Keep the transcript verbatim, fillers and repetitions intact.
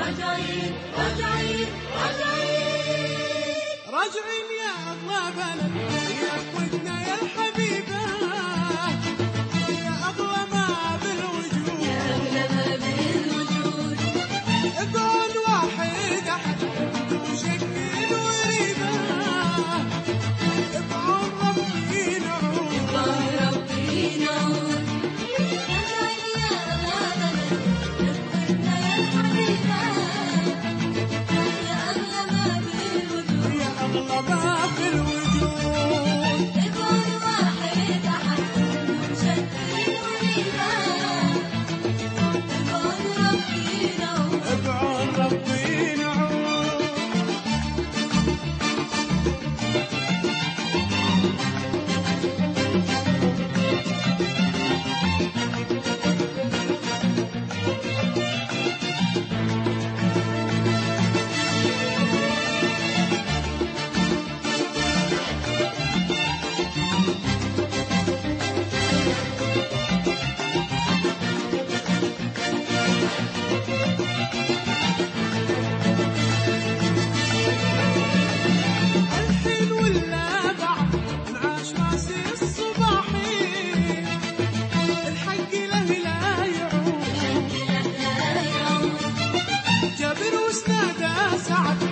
راجعين راجعين راجعين راجعين يا أغلى بلد يقودنا يا الحبيبة، يا أغلى ما بالوجود، يا أغلى ما بالوجود. اقعد واحد أحد وشكل وريبة، ابعد ربي نعود، ابعد ربي نعود. راجعين يا أغلى بلد يقودنا يا الحبيبة، يا أغلى ما بالوجود، يا أغلى ما بالوجود. اقعد واحد أحد وشكل وريبة، ابعد ربي نعود. ابعد ربي نعود. الحين ولا بعد نعاش راسي الصباحين، الحق له لا يعود، جابر وسناده سعد